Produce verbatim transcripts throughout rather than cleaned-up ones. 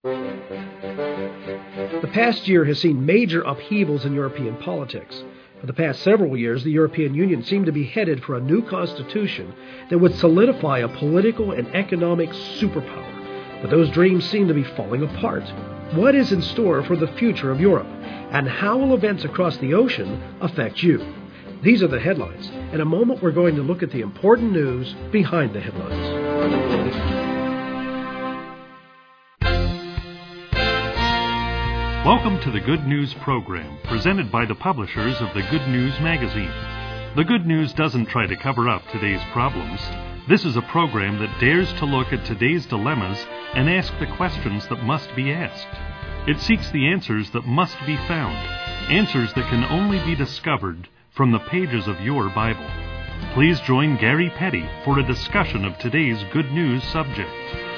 The past year has seen major upheavals in European politics. For the past several years, the European Union seemed to be headed for a new constitution that would solidify a political and economic superpower. But those dreams seem to be falling apart. What is in store for the future of Europe? And how will events across the ocean affect you? These are the headlines. In a moment, we're going to look at the important news behind the headlines. Welcome to the Good News program, presented by the publishers of the Good News magazine. The Good News doesn't try to cover up today's problems. This is a program that dares to look at today's dilemmas and ask the questions that must be asked. It seeks the answers that must be found, answers that can only be discovered from the pages of your Bible. Please join Gary Petty for a discussion of today's Good News subject.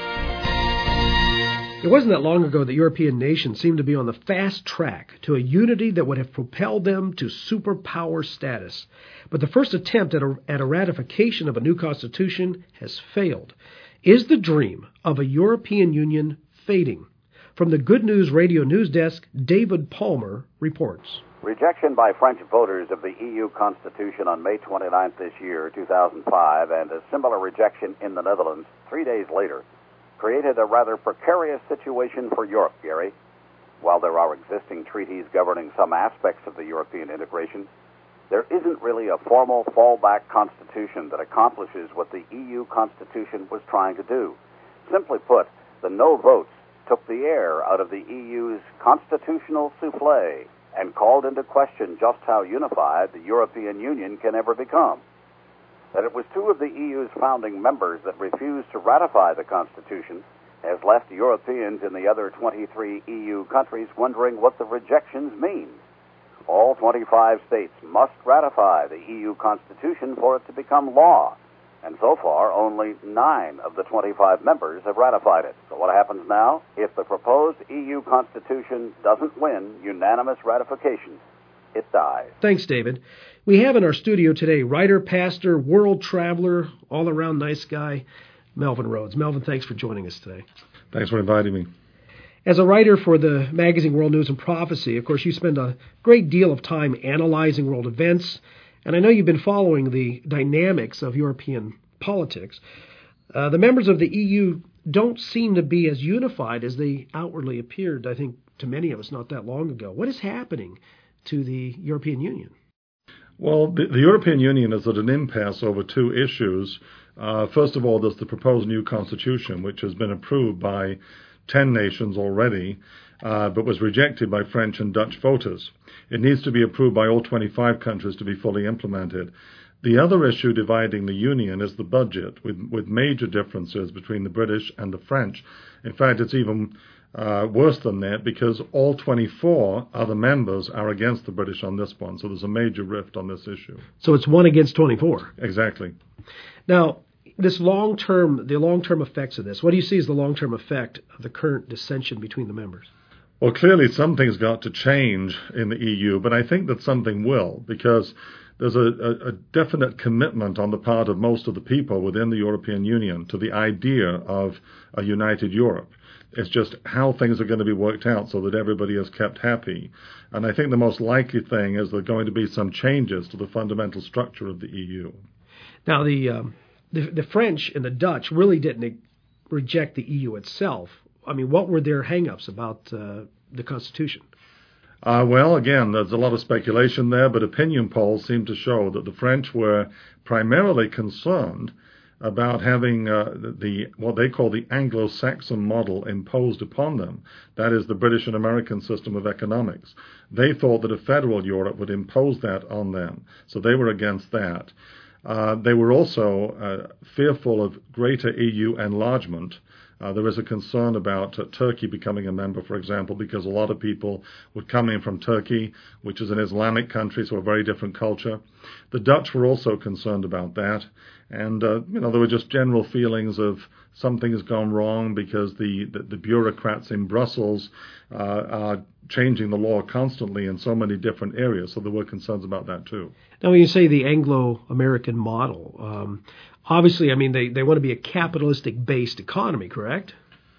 It wasn't that long ago that European nations seemed to be on the fast track to a unity that would have propelled them to superpower status. But the first attempt at a, at a ratification of a new constitution has failed. Is the dream of a European Union fading? From the Good News Radio News Desk, David Palmer reports. Rejection by French voters of the E U Constitution on May twenty-ninth this year, two thousand five, and a similar rejection in the Netherlands three days later, created a rather precarious situation for Europe, Gary. While there are existing treaties governing some aspects of the European integration, there isn't really a formal fallback constitution that accomplishes what the E U Constitution was trying to do. Simply put, the no votes took the air out of the E U's constitutional souffle and called into question just how unified the European Union can ever become. That it was two of the E U's founding members that refused to ratify the Constitution has left Europeans in the other twenty-three E U countries wondering what the rejections mean. All twenty-five states must ratify the E U Constitution for it to become law, and so far only nine of the twenty-five members have ratified it. So what happens now? If the proposed E U Constitution doesn't win unanimous ratification, it dies. Thanks, David. We have in our studio today writer, pastor, world traveler, all-around nice guy, Melvin Rhodes. Melvin, thanks for joining us today. Thanks for inviting me. As a writer for the magazine World News and Prophecy, of course, you spend a great deal of time analyzing world events, and I know you've been following the dynamics of European politics. Uh, the members of the E U don't seem to be as unified as they outwardly appeared, I think, to many of us not that long ago. What is happening to the European Union? Well, the, the European Union is at an impasse over two issues. Uh, first of all, there's the proposed new constitution, which has been approved by ten nations already, uh, but was rejected by French and Dutch voters. It needs to be approved by all twenty-five countries to be fully implemented. The other issue dividing the Union is the budget, with, with major differences between the British and the French. In fact, it's even Uh, worse than that, because all twenty-four other members are against the British on this one. So there's a major rift on this issue. So it's one against twenty-four. Exactly. Now, this long-term, the long-term effects of this, what do you see as the long-term effect of the current dissension between the members? Well, clearly something's got to change in the E U, but I think that something will, because there's a, a, a definite commitment on the part of most of the people within the European Union to the idea of a united Europe. It's just how things are going to be worked out so that everybody is kept happy. And I think the most likely thing is there are going to be some changes to the fundamental structure of the E U. Now, the um, the, the French and the Dutch really didn't reject the E U itself. I mean, what were their hang-ups about uh, the Constitution? Uh, well, again, there's a lot of speculation there, but opinion polls seem to show that the French were primarily concerned about having uh, the what they call the Anglo-Saxon model imposed upon them. That is the British and American system of economics. They thought that a federal Europe would impose that on them, so they were against that. Uh, they were also uh, fearful of greater E U enlargement. Uh, there is a concern about uh, Turkey becoming a member, for example, because a lot of people would come in from Turkey, which is an Islamic country, so a very different culture. The Dutch were also concerned about that. And, uh, you know, there were just general feelings of something has gone wrong because the, the, the bureaucrats in Brussels uh, are changing the law constantly in so many different areas. So there were concerns about that, too. Now, when you say the Anglo-American model, um, obviously, I mean, they, they want to be a capitalistic-based economy, correct?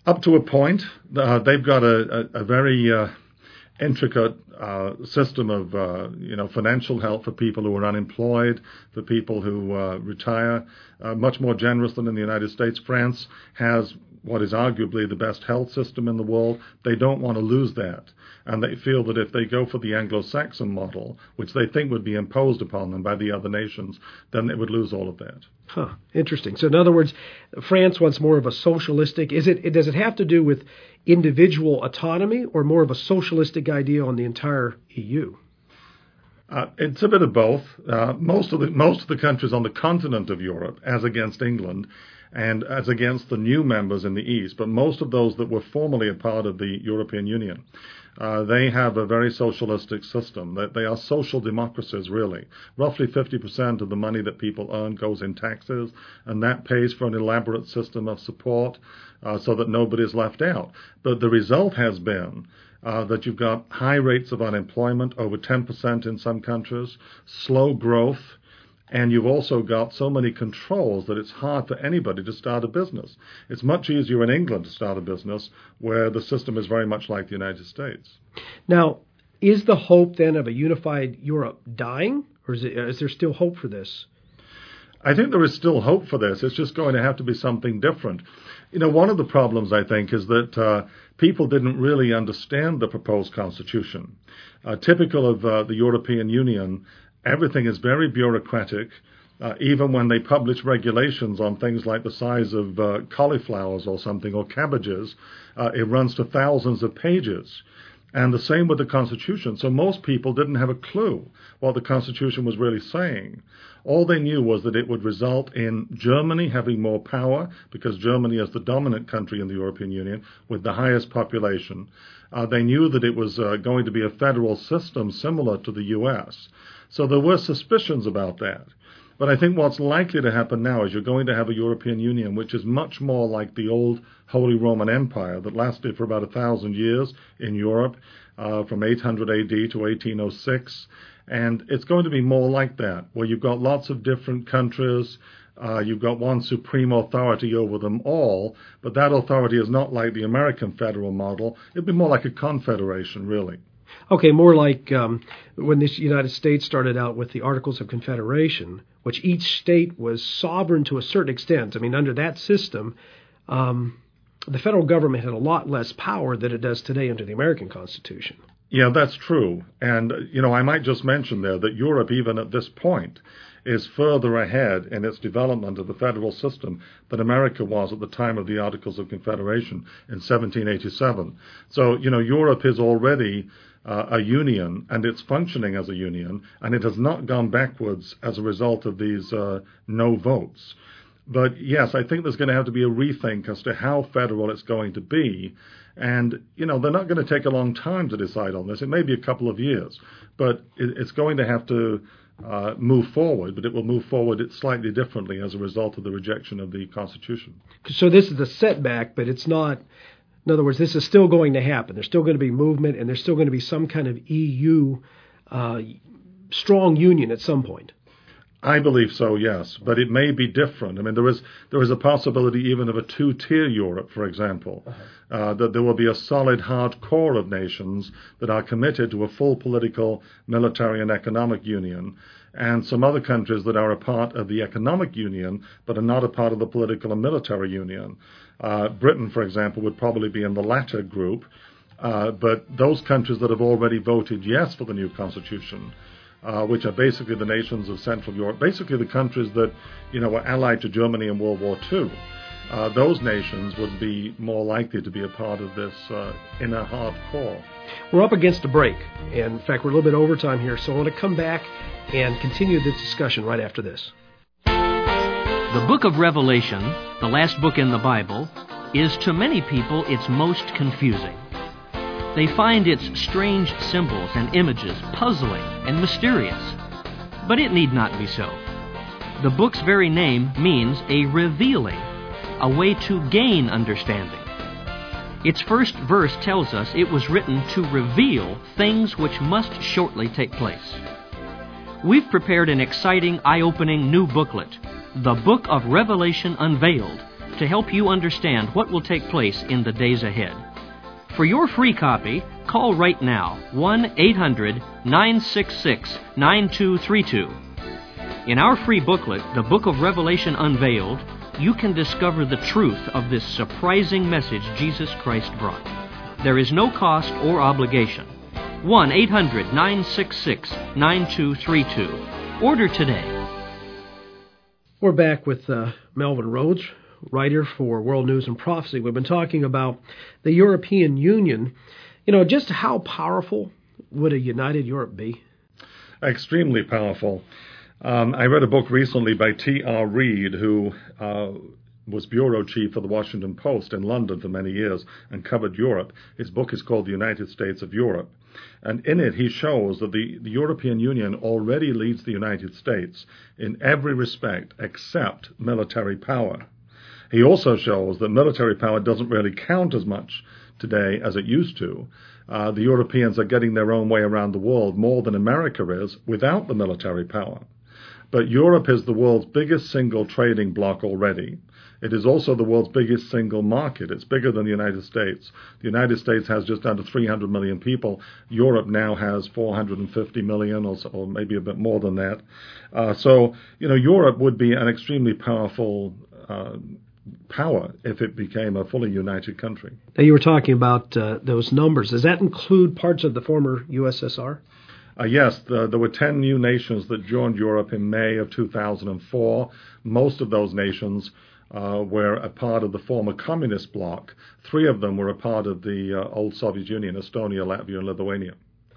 Up to a point. Uh, they've got a, a, a very uh, intricate uh, system of uh, you know financial help for people who are unemployed, for people who uh, retire, uh, much more generous than in the United States. France has what is arguably the best health system in the world. They don't want to lose that. And they feel that if they go for the Anglo-Saxon model, which they think would be imposed upon them by the other nations, then they would lose all of that. Huh. Interesting. So in other words, France wants more of a socialistic, is it, does it have to do with individual autonomy or more of a socialistic idea on the entire E U? Uh, it's a bit of both. Uh, most of the most of the countries on the continent of Europe, as against England, and as against the new members in the East, but most of those that were formerly a part of the European Union, uh, they have a very socialistic system. That they are social democracies, really. Roughly fifty percent of the money that people earn goes in taxes, and that pays for an elaborate system of support uh, so that nobody is left out. But the result has been uh, that you've got high rates of unemployment, over ten percent in some countries, slow growth, and you've also got so many controls that it's hard for anybody to start a business. It's much easier in England to start a business, where the system is very much like the United States. Now, is the hope then of a unified Europe dying, or is, it, is there still hope for this? I think there is still hope for this. It's just going to have to be something different. You know, one of the problems, I think, is that uh, people didn't really understand the proposed constitution. Uh, typical of uh, the European Union, everything is very bureaucratic. Uh, even when they publish regulations on things like the size of uh, cauliflowers or something, or cabbages, uh, it runs to thousands of pages. And the same with the Constitution. So most people didn't have a clue what the Constitution was really saying. All they knew was that it would result in Germany having more power, because Germany is the dominant country in the European Union with the highest population. Uh, they knew that it was uh, going to be a federal system similar to the U S. So there were suspicions about that. But I think what's likely to happen now is you're going to have a European Union which is much more like the old Holy Roman Empire that lasted for about a thousand years in Europe, uh, from eight hundred A D to eighteen oh six. And it's going to be more like that, where you've got lots of different countries. Uh, you've got one supreme authority over them all, but that authority is not like the American federal model. It'd be more like a confederation, really. Okay, more like um, when the United States started out with the Articles of Confederation, which each state was sovereign to a certain extent. I mean, under that system, um, the federal government had a lot less power than it does today under the American Constitution. Yeah, that's true. And, you know, I might just mention there that Europe, even at this point, is further ahead in its development of the federal system than America was at the time of the Articles of Confederation in seventeen eighty-seven. So, you know, Europe is already uh, a union, and it's functioning as a union, and it has not gone backwards as a result of these uh, no votes. But yes, I think there's going to have to be a rethink as to how federal it's going to be. And, you know, they're not going to take a long time to decide on this. It may be a couple of years, but it, it's going to have to uh, move forward, but it will move forward slightly differently as a result of the rejection of the Constitution. So this is a setback, but it's not, in other words, this is still going to happen. There's still going to be movement, and there's still going to be some kind of E U uh, strong union at some point. I believe so, yes, but it may be different. I mean, there is there is a possibility even of a two-tier Europe, for example, uh-huh. uh, that there will be a solid, hard core of nations that are committed to a full political, military, and economic union, and some other countries that are a part of the economic union but are not a part of the political and military union. Uh, Britain, for example, would probably be in the latter group, uh, but those countries that have already voted yes for the new constitution, Uh, which are basically the nations of Central Europe, basically the countries that, you know, were allied to Germany in World War Two. Uh, those nations would be more likely to be a part of this uh, inner hard core. We're up against a break, and in fact, we're a little bit over time here, so I want to come back and continue this discussion right after this. The book of Revelation, the last book in the Bible, is to many people its most confusing. They find its strange symbols and images puzzling and mysterious. But it need not be so. The book's very name means a revealing, a way to gain understanding. Its first verse tells us it was written to reveal things which must shortly take place. We've prepared an exciting, eye-opening new booklet, The Book of Revelation Unveiled, to help you understand what will take place in the days ahead. For your free copy, call right now, one eight hundred nine six six nine two three two. In our free booklet, The Book of Revelation Unveiled, you can discover the truth of this surprising message Jesus Christ brought. There is no cost or obligation. one eight hundred nine six six nine two three two. Order today. We're back with uh, Melvin Rhodes, writer for World News and Prophecy. We've been talking about the European Union. You know, just how powerful would a united Europe be? Extremely powerful. Um, I read a book recently by T R Reid, who uh, was bureau chief for the Washington Post in London for many years and covered Europe. His book is called The United States of Europe. And in it, he shows that the, the European Union already leads the United States in every respect except military power. He also shows that military power doesn't really count as much today as it used to. Uh, the Europeans are getting their own way around the world more than America is without the military power. But Europe is the world's biggest single trading bloc already. It is also the world's biggest single market. It's bigger than the United States. The United States has just under three hundred million people. Europe now has four hundred fifty million, or, so, or maybe a bit more than that. Uh, so, you know, Europe would be an extremely powerful uh, power if it became a fully united country. Now, you were talking about uh, those numbers. Does that include parts of the former U S S R? Uh, yes, the, there were ten new nations that joined Europe in May of two thousand four. Most of those nations uh, were a part of the former communist bloc. Three of them were a part of the uh, old Soviet Union, Estonia, Latvia, and Lithuania.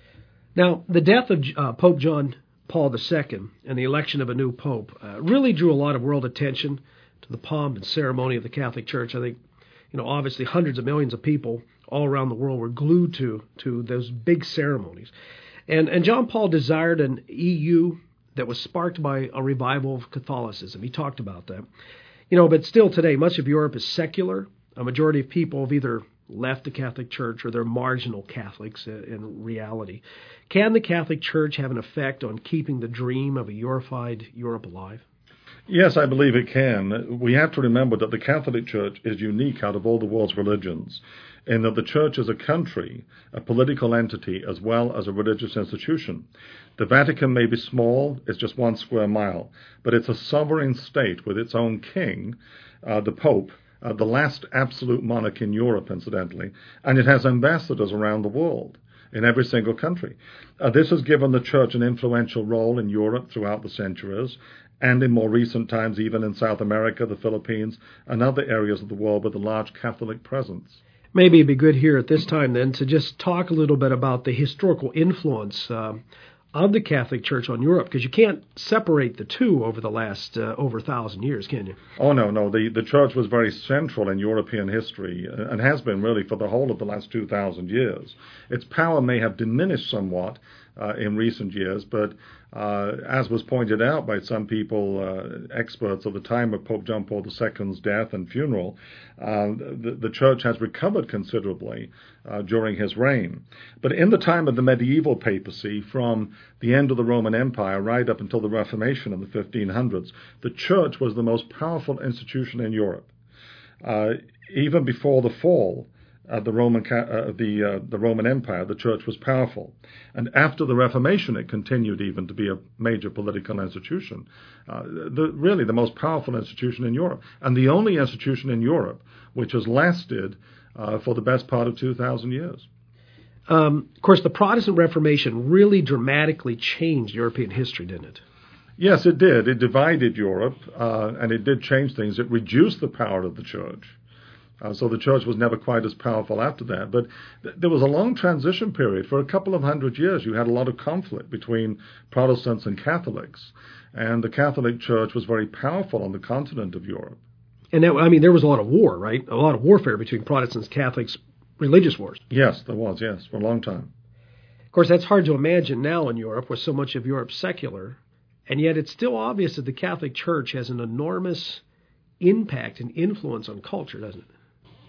Now, the death of uh, Pope John Paul the Second and the election of a new pope uh, really drew a lot of world attention to the pomp and ceremony of the Catholic Church. I think, you know, obviously hundreds of millions of people all around the world were glued to to those big ceremonies. And and John Paul desired an E U that was sparked by a revival of Catholicism. He talked about that. You know, but still today, much of Europe is secular. A majority of people have either left the Catholic Church or they're marginal Catholics in reality. Can the Catholic Church have an effect on keeping the dream of a unified Europe alive? Yes, I believe it can. We have to remember that the Catholic Church is unique out of all the world's religions, in that the Church is a country, a political entity, as well as a religious institution. The Vatican may be small, it's just one square mile, but it's a sovereign state with its own king, uh, the Pope, uh, the last absolute monarch in Europe, incidentally, and it has ambassadors around the world in every single country. Uh, this has given the Church an influential role in Europe throughout the centuries, and in more recent times even in South America, the Philippines, and other areas of the world with a large Catholic presence. Maybe it'd be good here at this time then to just talk a little bit about the historical influence uh, of the Catholic Church on Europe, because you can't separate the two over the last uh, over a thousand years, can you? Oh, no, no. The, the Church was very central in European history uh, and has been really for the whole of the last two thousand years. Its power may have diminished somewhat uh, in recent years, but uh, as was pointed out by some people, uh, experts at the time of Pope John Paul the Second's death and funeral, uh, the, the Church has recovered considerably uh, during his reign. But in the time of the medieval papacy, from the end of the Roman Empire right up until the Reformation in the fifteen hundreds, the Church was the most powerful institution in Europe. Uh, even before the fall of the Roman uh, the uh, the Roman Empire, the Church was powerful, and after the Reformation, it continued even to be a major political institution. Uh, the, really, the most powerful institution in Europe, and the only institution in Europe which has lasted uh, for the best part of two thousand years. Um, of course, the Protestant Reformation really dramatically changed European history, didn't it? Yes, it did. It divided Europe, uh, and it did change things. It reduced the power of the Church. Uh, so the Church was never quite as powerful after that. But th- there was a long transition period. For a couple of hundred years, you had a lot of conflict between Protestants and Catholics. And the Catholic Church was very powerful on the continent of Europe. And that, I mean, there was a lot of war, right? A lot of warfare between Protestants and Catholics, religious wars. Yes, there was, yes, for a long time. Of course, that's hard to imagine now in Europe, where so much of Europe's secular. And yet it's still obvious that the Catholic Church has an enormous impact and influence on culture, doesn't it?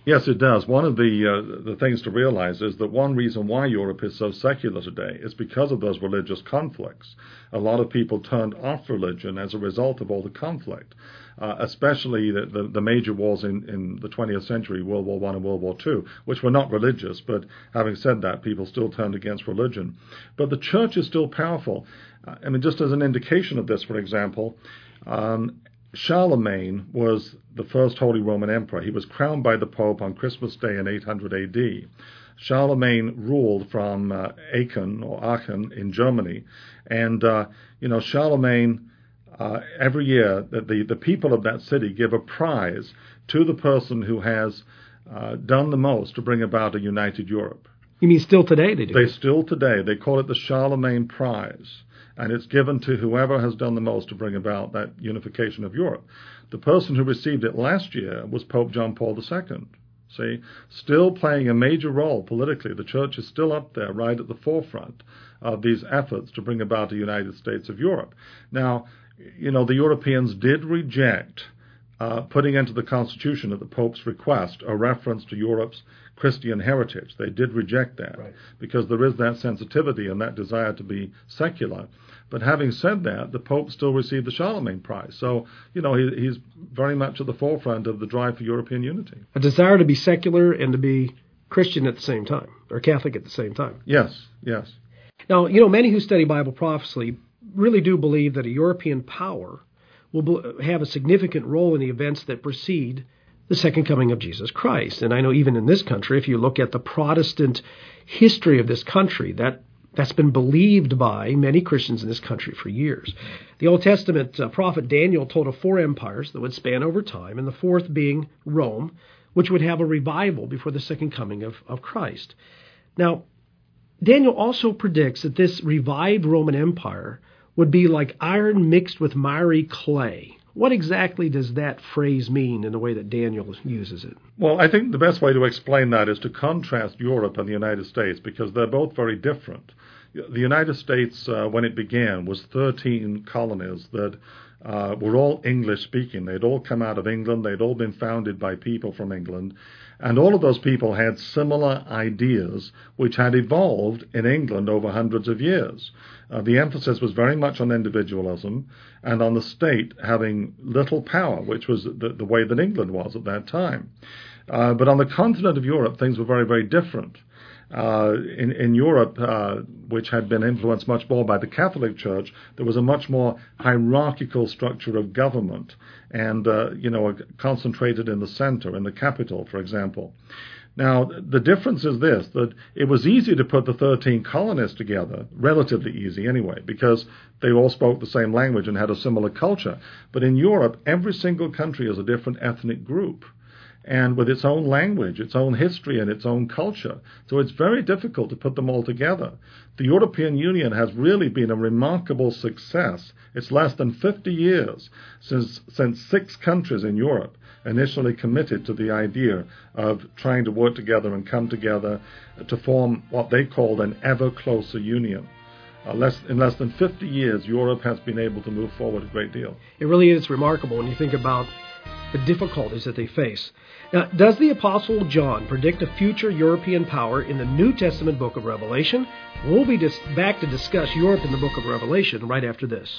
Yes, it does. One of the uh, the things to realize is that one reason why Europe is so secular today is because of those religious conflicts. A lot of people turned off religion as a result of all the conflict, uh, especially the, the, the major wars in, in the twentieth century, World War One and World War Two, which were not religious, but having said that, people still turned against religion. But the church is still powerful. Uh, I mean, just as an indication of this, for example, um, Charlemagne was the first Holy Roman Emperor. He was crowned by the Pope on Christmas Day in eight hundred A D. Charlemagne ruled from uh, Aachen or Aachen in Germany, and uh, you know Charlemagne uh, every year the, the the people of that city give a prize to the person who has uh, done the most to bring about a united Europe. You mean still today they do? They still today they call it the Charlemagne Prize. And it's given to whoever has done the most to bring about that unification of Europe. The person who received it last year was Pope John Paul the Second. See, still playing a major role politically. The church is still up there, right at the forefront of these efforts to bring about a United States of Europe. Now, you know, the Europeans did reject uh, putting into the Constitution at the Pope's request a reference to Europe's Christian heritage. They did reject that, right, because there is that sensitivity and that desire to be secular. But having said that, the Pope still received the Charlemagne Prize. So, you know, he, he's very much at the forefront of the drive for European unity. A desire to be secular and to be Christian at the same time, or Catholic at the same time. Yes, yes. Now, you know, many who study Bible prophecy really do believe that a European power will have a significant role in the events that precede the second coming of Jesus Christ. And I know even in this country, if you look at the Protestant history of this country, that That's been believed by many Christians in this country for years. The Old Testament uh, prophet Daniel told of four empires that would span over time, and the fourth being Rome, which would have a revival before the second coming of, of Christ. Now, Daniel also predicts that this revived Roman Empire would be like iron mixed with miry clay. What exactly does that phrase mean in the way that Daniel uses it? Well, I think the best way to explain that is to contrast Europe and the United States, because they're both very different. The United States, uh, when it began, was thirteen colonies that uh, were all English-speaking. They'd all come out of England. They'd all been founded by people from England. And all of those people had similar ideas which had evolved in England over hundreds of years. Uh, the emphasis was very much on individualism and on the state having little power, which was the, the way that England was at that time. Uh, but on the continent of Europe, things were very, very different. Uh, in, in Europe, uh, which had been influenced much more by the Catholic Church, there was a much more hierarchical structure of government and, uh, you know, concentrated in the center, in the capital, for example. Now, the difference is this, that it was easy to put the thirteen colonies together, relatively easy anyway, because they all spoke the same language and had a similar culture. But in Europe, every single country is a different ethnic group, and with its own language, its own history, and its own culture. So it's very difficult to put them all together. The European Union has really been a remarkable success. It's less than fifty years since, since six countries in Europe initially committed to the idea of trying to work together and come together to form what they called an ever closer union. Uh, less, in less than fifty years, Europe has been able to move forward a great deal. It really is remarkable when you think about the difficulties that they face. Now, does the Apostle John predict a future European power in the New Testament book of Revelation? We'll be dis- back to discuss Europe in the book of Revelation right after this.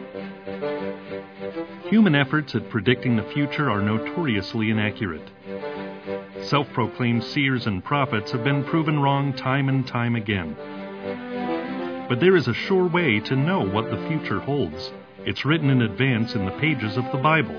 Human efforts at predicting the future are notoriously inaccurate. Self-proclaimed seers and prophets have been proven wrong time and time again. But there is a sure way to know what the future holds. It's written in advance in the pages of the Bible.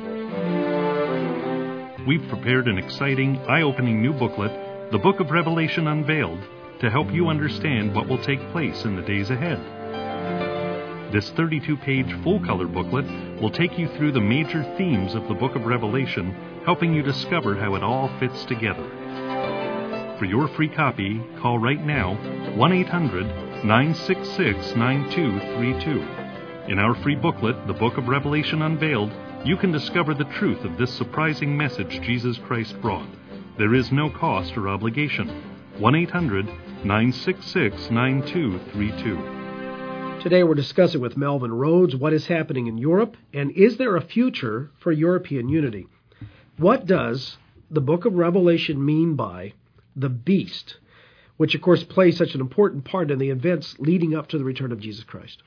We've prepared an exciting, eye-opening new booklet, The Book of Revelation Unveiled, to help you understand what will take place in the days ahead. This thirty-two page full-color booklet will take you through the major themes of the Book of Revelation, helping you discover how it all fits together. For your free copy, call right now, one eight hundred nine six six nine two three two. In our free booklet, The Book of Revelation Unveiled, you can discover the truth of this surprising message Jesus Christ brought. There is no cost or obligation. one eight hundred nine six six nine two three two. Today we're discussing with Melvin Rhodes what is happening in Europe, and is there a future for European unity? What does the book of Revelation mean by the beast, which of course plays such an important part in the events leading up to the return of Jesus Christ?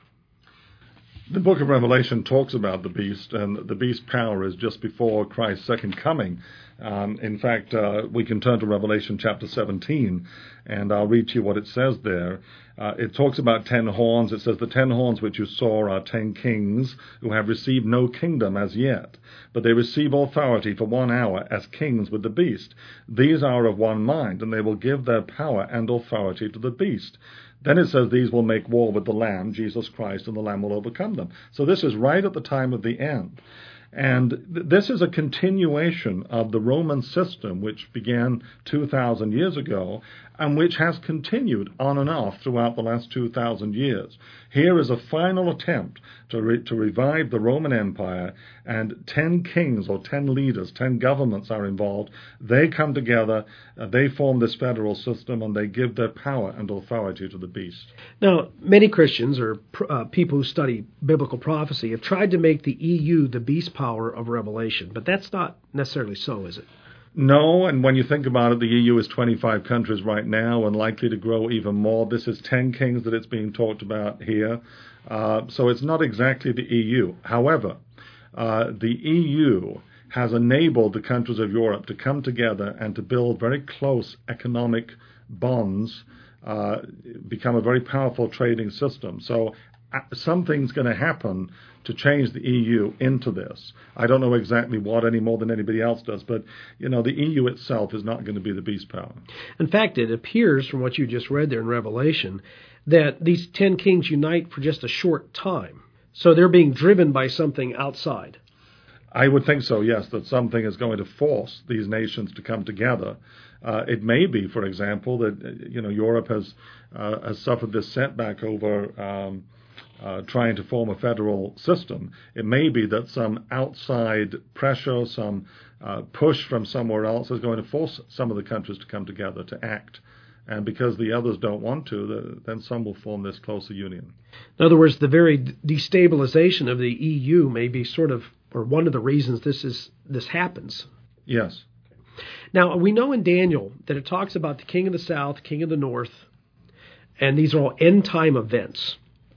The book of Revelation talks about the beast, and the beast power is just before Christ's second coming. Um, in fact, uh, we can turn to Revelation chapter seventeen, and I'll read to you what it says there. Uh, it talks about ten horns. It says, "The ten horns which you saw are ten kings who have received no kingdom as yet, but they receive authority for one hour as kings with the beast. These are of one mind, and they will give their power and authority to the beast." Then it says these will make war with the Lamb, Jesus Christ, and the Lamb will overcome them. So this is right at the time of the end. And th- this is a continuation of the Roman system, which began two thousand years ago, and which has continued on and off throughout the last two thousand years. Here is a final attempt to, re- to revive the Roman Empire, and ten kings or ten leaders, ten governments are involved. They come together, uh, they form this federal system, and they give their power and authority to the beast. Now, many Christians, or uh, people who study biblical prophecy, have tried to make the E U the beast power of Revelation, but that's not necessarily so, is it? No, and when you think about it, the E U is twenty-five countries right now and likely to grow even more. This is ten kings that it's being talked about here. Uh, so it's not exactly the E U. However, uh, the E U has enabled the countries of Europe to come together and to build very close economic bonds, uh, become a very powerful trading system. So uh, something's going to happen to change the E U into this. I don't know exactly what any more than anybody else does, but, you know, the E U itself is not going to be the beast power. In fact, it appears from what you just read there in Revelation that these ten kings unite for just a short time. So they're being driven by something outside. I would think so, yes, that something is going to force these nations to come together. Uh, it may be, for example, that, you know, Europe has, uh, has suffered this setback over Um, Uh, trying to form a federal system. It may be that some outside pressure, some uh, push from somewhere else is going to force some of the countries to come together to act. And because the others don't want to, the, then some will form this closer union. In other words, the very destabilization of the E U may be sort of, or one of the reasons this is this happens. Yes. Now, we know in Daniel that it talks about the king of the south, king of the north, and these are all end-time events.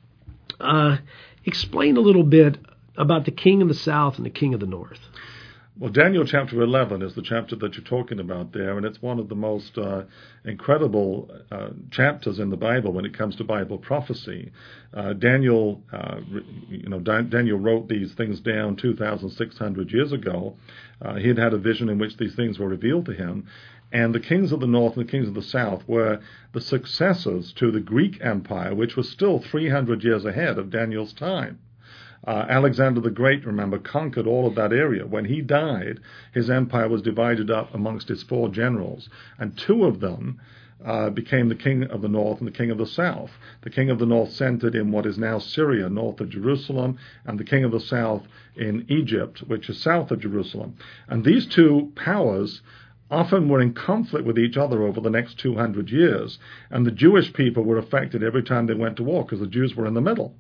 Uh, explain a little bit about the king of the south and the king of the north. Well, Daniel chapter eleven is the chapter that you're talking about there, and it's one of the most uh, incredible uh, chapters in the Bible when it comes to Bible prophecy. Uh, Daniel, uh, you know, Dan- Daniel wrote these things down two thousand six hundred years ago. Uh, he had had a vision in which these things were revealed to him. And the kings of the north and the kings of the south were the successors to the Greek Empire, which was still three hundred years ahead of Daniel's time. Uh, Alexander the Great, remember, conquered all of that area. When he died, his empire was divided up amongst his four generals, and two of them uh, became the king of the north and the king of the south. The king of the north centered in what is now Syria, north of Jerusalem, and the king of the south in Egypt, which is south of Jerusalem. And these two powers often were in conflict with each other over the next two hundred years, and the Jewish people were affected every time they went to war because the Jews were in the middle.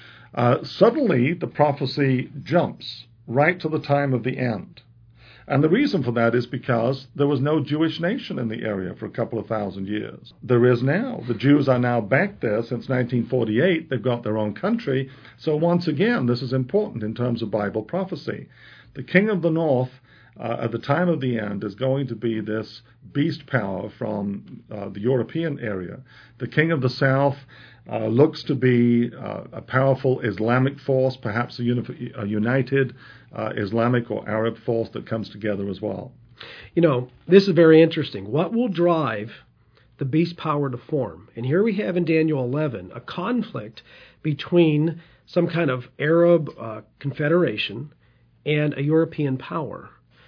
Uh, suddenly, the prophecy jumps right to the time of the end. And the reason for that is because there was no Jewish nation in the area for a couple of thousand years. There is now. The Jews are now back there since nineteen forty-eight. They've got their own country. So once again, this is important in terms of Bible prophecy. The king of the north Uh, at the time of the end is going to be this beast power from uh, the European area. The king of the south uh, looks to be uh, a powerful Islamic force, perhaps a, uni- a united uh, Islamic or Arab force that comes together as well. You know, this is very interesting. What will drive the beast power to form? And here we have in Daniel eleven a conflict between some kind of Arab uh, confederation and a European power.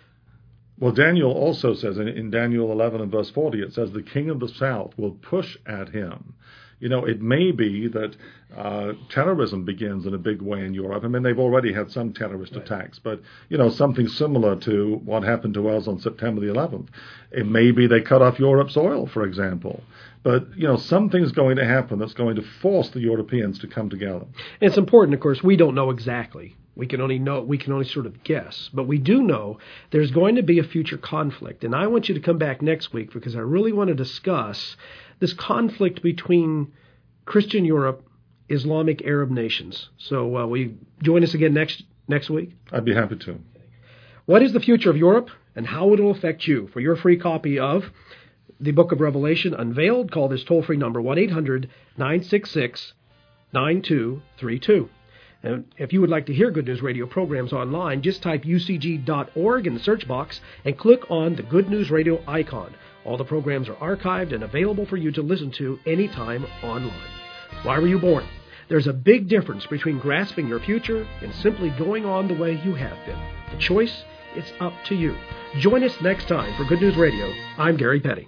Well, Daniel also says in, in Daniel eleven and verse forty, it says the king of the south will push at him. You know, it may be that uh, terrorism begins in a big way in Europe. I mean, they've already had some terrorist right. attacks, but, you know, something similar to what happened to us on September the eleventh. It may be they cut off Europe's oil, for example. But, you know, something's going to happen that's going to force the Europeans to come together. And it's important, of course, we don't know exactly We can only know, we can only sort of guess. But we do know there's going to be a future conflict. And I want you to come back next week because I really want to discuss this conflict between Christian Europe, Islamic Arab nations. So uh, will you join us again next next week? I'd be happy to. What is the future of Europe and how it will affect you? For your free copy of the Book of Revelation Unveiled, call this toll-free number one eight hundred nine six six nine two three two. And if you would like to hear Good News Radio programs online, just type u c g dot org in the search box and click on the Good News Radio icon. All the programs are archived and available for you to listen to anytime online. Why were you born? There's a big difference between grasping your future and simply going on the way you have been. The choice, it's up to you. Join us next time for Good News Radio. I'm Gary Petty.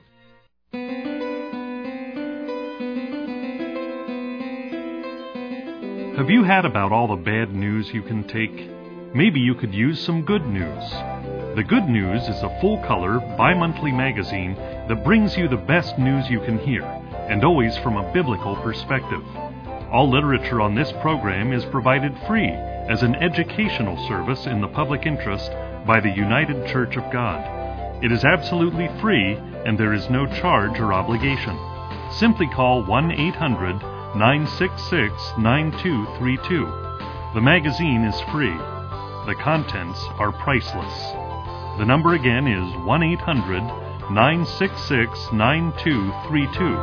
Have you had about all the bad news you can take? Maybe you could use some good news. The Good News is a full-color, bi-monthly magazine that brings you the best news you can hear, and always from a biblical perspective. All literature on this program is provided free as an educational service in the public interest by the United Church of God. It is absolutely free, and there is no charge or obligation. Simply call one eight hundred nine six six nine two three two. The magazine is free. The contents are priceless. The number again is one eight hundred nine six six nine two three two.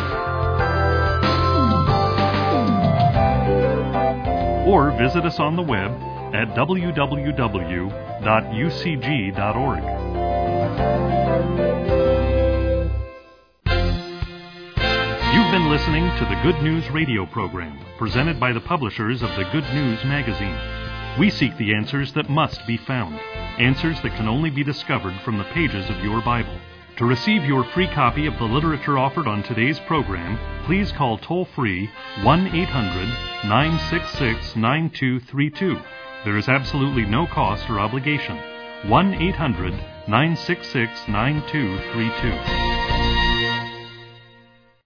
Or visit us on the web at w w w dot u c g dot org. You've been listening to the Good News Radio program, presented by the publishers of the Good News magazine. We seek the answers that must be found, answers that can only be discovered from the pages of your Bible. To receive your free copy of the literature offered on today's program, please call toll-free one eight hundred nine six six nine two three two. There is absolutely no cost or obligation. one eight hundred nine six six nine two three two.